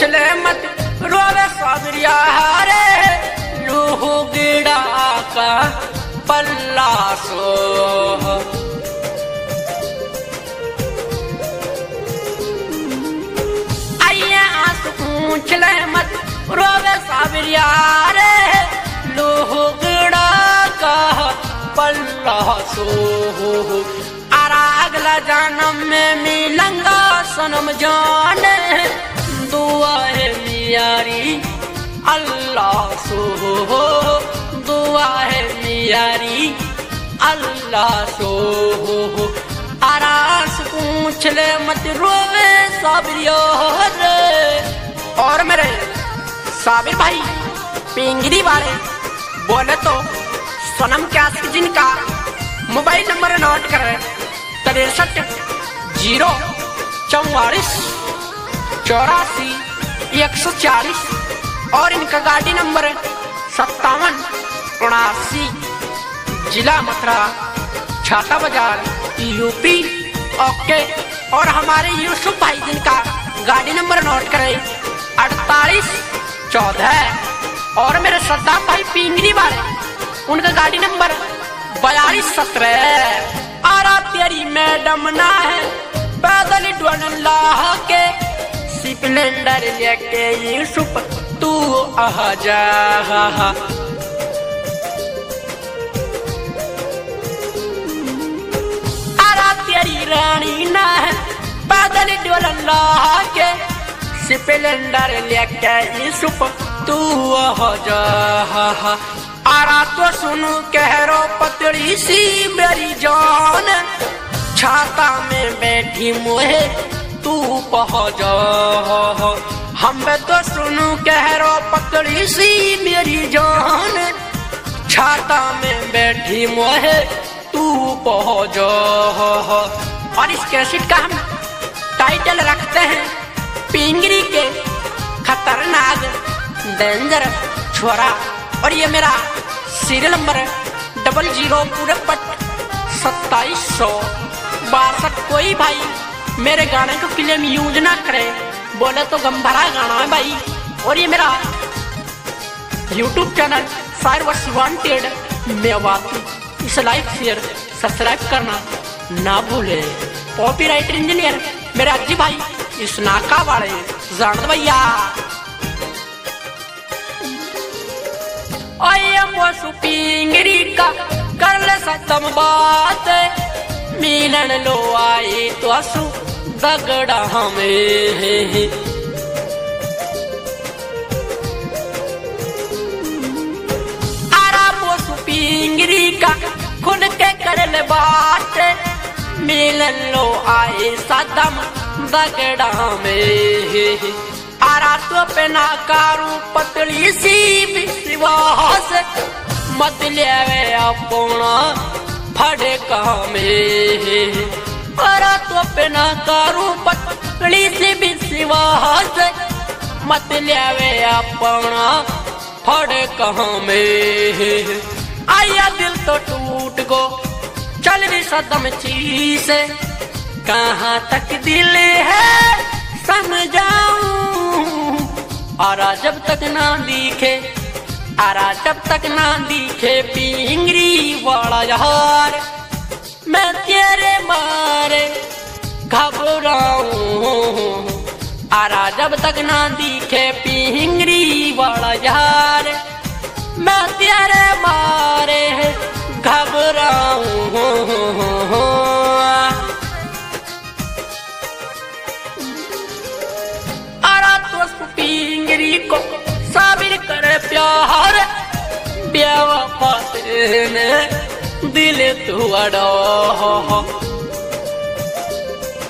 पूछ ले मत रोवे सावरिया रे, लूह गिड़ा का पल्ला सो। आइए आंसू पूछ ले मत रोवे सावरिया रे, लूह गिड़ा का पल्ला सो। अगला जन्म में मिलंगा सनम जाने, दुआ है मियारी अल्लाह सो, दुआ है मियारी अल्लाह सो। आरास पूछ ले मत रोवे साबिरिया रे। और मेरे साबिर भाई पिंगरी वाले बोले तो सनम क्या जिनका मोबाइल नंबर नोट करें 63 044 84 140 और इनका गाड़ी नंबर 57 79, जिला मथुरा, छाता बाजार, यूपी। ओके। और हमारे यूसुफ भाई जिनका गाड़ी नंबर नोट करें 48 14। और मेरे सद्दाम भाई पिंगरी वाले उनका गाड़ी नंबर 42 17। आरा तेरी मैडम ना है पैदल ढूंढ अल्लाह के, सिलेंडर लेके यूसुफ तू आ जा। आरा तेरी रानी ना है पैदल ढूंढ अल्लाह के, सिलेंडर लेके यूसुफ तू आ जा। आरा तो सुनू कह रो पतली सी मेरी जान, छाता में बैठी मुहे तू पहुंच। हम तो सुनू कह रो पतली सी मेरी जान, छाता में बैठी मुहे तू पहुंच। और इस कैसेट का हम टाइटल रखते हैं पिंगरी के खतरनाक डेंजर छोरा। और ये मेरा सीरियल नंबर 00 पूरे पट 2762। कोई भाई मेरे गाने को फिल्म यूज ना करे, बोले तो गंभरा गाना है भाई। और ये मेरा YouTube channel fire wars wanted Mewati, इस लाइक शेयर सब्सक्राइब करना ना भूले। कॉपीराइट इंजीनियर मेरे अज्जी भाई इस नाका वाले जान दो भैया। पिंगरी का कर ले सतम बात, मिलन लो आई तो असु दगड़ा हमें। आरा पोसु पिंगरी का खुल के कर ले बात, मिलन लो आई सतम दगड़ा हमें। आरा तो पे ना कारू पतली सी विश्वास, मत ले अपना फड़े में। आरा तो पे ना कारू पतली सी विश्वास, मत ले अपना फड़े में। आया दिल तो टूट गो चल रही सदम चीज, कहाँ तक दिल है समझाऊं। आरा जब तक ना दिखे, आरा जब तक ना दिखे पिंगरी वाला यार, मैं तेरे मारे घबराऊं। आरा जब तक ना दिखे पिंगरी वाला यार, मैं तेरे मारे घबराऊं। पिंगरी को साबिर करे प्यार, बेवफा ने दिल तू अड़ा।